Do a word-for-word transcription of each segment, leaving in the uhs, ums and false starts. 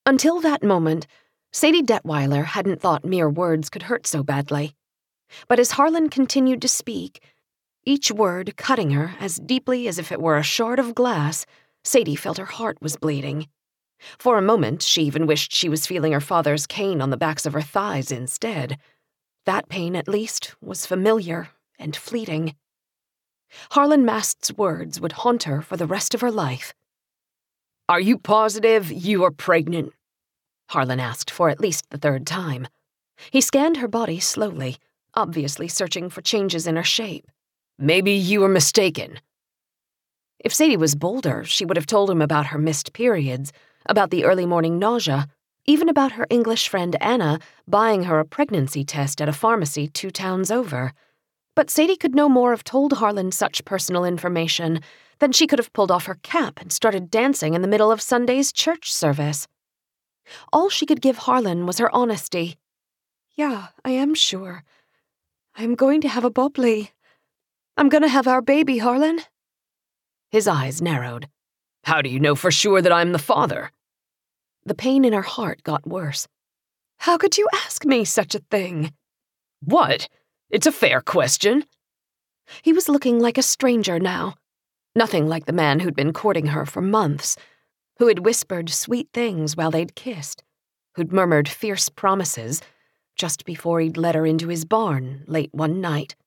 Until that moment, Sadie Detweiler hadn't thought mere words could hurt so badly. But as Harlan continued to speak, each word cutting her as deeply as if it were a shard of glass, Sadie felt her heart was bleeding. For a moment, she even wished she was feeling her father's cane on the backs of her thighs instead. That pain, at least, was familiar and fleeting. Harlan Mast's words would haunt her for the rest of her life. "Are you positive you are pregnant?" Harlan asked for at least the third time. He scanned her body slowly, obviously searching for changes in her shape. "Maybe you were mistaken." If Sadie was bolder, she would have told him about her missed periods, about the early morning nausea, even about her English friend Anna buying her a pregnancy test at a pharmacy two towns over. But Sadie could no more have told Harlan such personal information than she could have pulled off her cap and started dancing in the middle of Sunday's church service. All she could give Harlan was her honesty. "Yeah, I am sure. I'm going to have a Bobley. I'm going to have our baby, Harlan." His eyes narrowed. "How do you know for sure that I'm the father?" The pain in her heart got worse. "How could you ask me such a thing?" "What? It's a fair question." He was looking like a stranger now. Nothing like the man who'd been courting her for months, who had whispered sweet things while they'd kissed, who'd murmured fierce promises just before he'd let her into his barn late one night.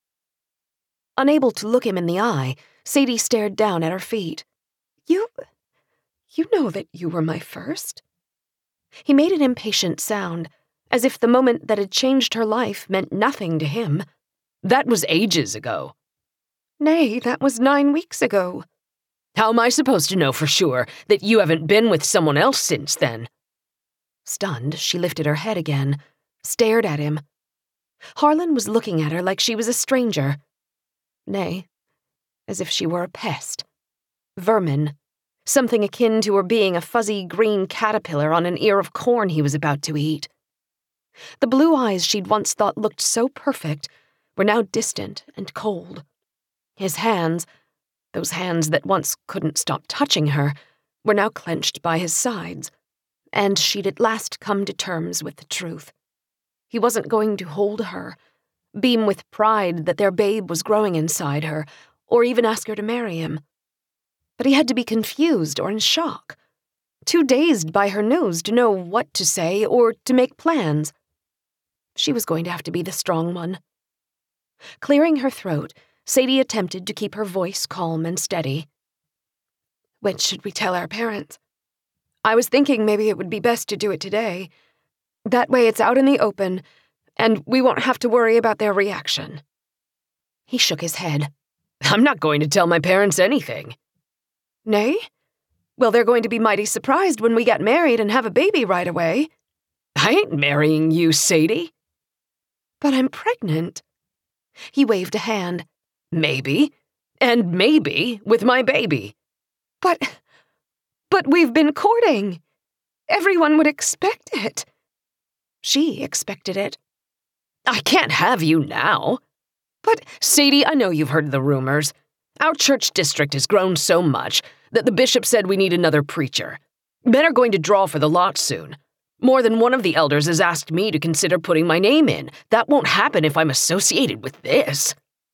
Unable to look him in the eye, Sadie stared down at her feet. You... you know that you were my first?" He made an impatient sound, as if the moment that had changed her life meant nothing to him. "That was ages ago." "Nay, that was nine weeks ago." "How am I supposed to know for sure that you haven't been with someone else since then?" Stunned, she lifted her head again, stared at him. Harlan was looking at her like she was a stranger. Nay, as if she were a pest. Vermin. Something akin to her being a fuzzy green caterpillar on an ear of corn he was about to eat. The blue eyes she'd once thought looked so perfect were now distant and cold. His hands, those hands that once couldn't stop touching her, were now clenched by his sides, and she'd at last come to terms with the truth. He wasn't going to hold her, beam with pride that their babe was growing inside her, or even ask her to marry him. But he had to be confused or in shock, too dazed by her news to know what to say or to make plans. She was going to have to be the strong one. Clearing her throat, Sadie attempted to keep her voice calm and steady. "When should we tell our parents? I was thinking maybe it would be best to do it today. That way it's out in the open, and we won't have to worry about their reaction." He shook his head. "I'm not going to tell my parents anything." "Nay? Well, they're going to be mighty surprised when we get married and have a baby right away." "I ain't marrying you, Sadie." "But I'm pregnant." He waved a hand. "Maybe. And maybe with my baby." But... but we've been courting. Everyone would expect it." She expected it. "I can't have you now." "But, Sadie, I know you've heard the rumors. Our church district has grown so much that the bishop said we need another preacher. Men are going to draw for the lot soon. More than one of the elders has asked me to consider putting my name in. That won't happen if I'm associated with this."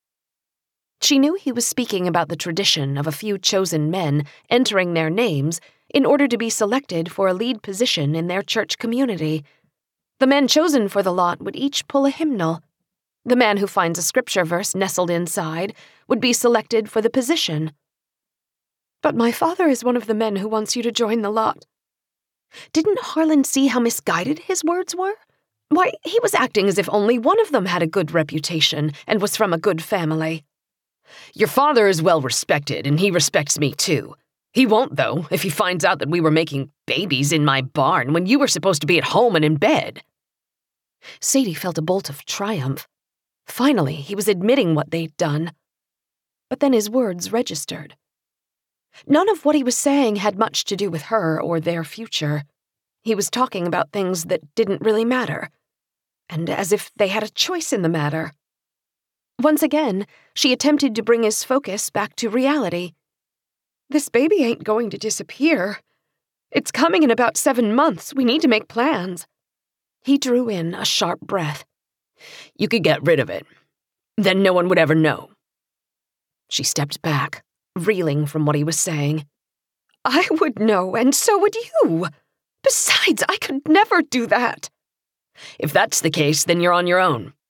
She knew he was speaking about the tradition of a few chosen men entering their names in order to be selected for a lead position in their church community. The men chosen for the lot would each pull a hymnal. The man who finds a scripture verse nestled inside would be selected for the position. "But my father is one of the men who wants you to join the lot." Didn't Harlan see how misguided his words were? Why, he was acting as if only one of them had a good reputation and was from a good family. "Your father is well respected, and he respects me too. He won't, though, if he finds out that we were making babies in my barn when you were supposed to be at home and in bed." Sadie felt a bolt of triumph. Finally, he was admitting what they'd done. But then his words registered. None of what he was saying had much to do with her or their future. He was talking about things that didn't really matter, and as if they had a choice in the matter. Once again, she attempted to bring his focus back to reality. "This baby ain't going to disappear. It's coming in about seven months. We need to make plans. He drew in a sharp breath. You could get rid of it. Then no one would ever know. She stepped back, reeling from what he was saying. I would know, and so would you. Besides, I could never do that. If that's the case, then you're on your own.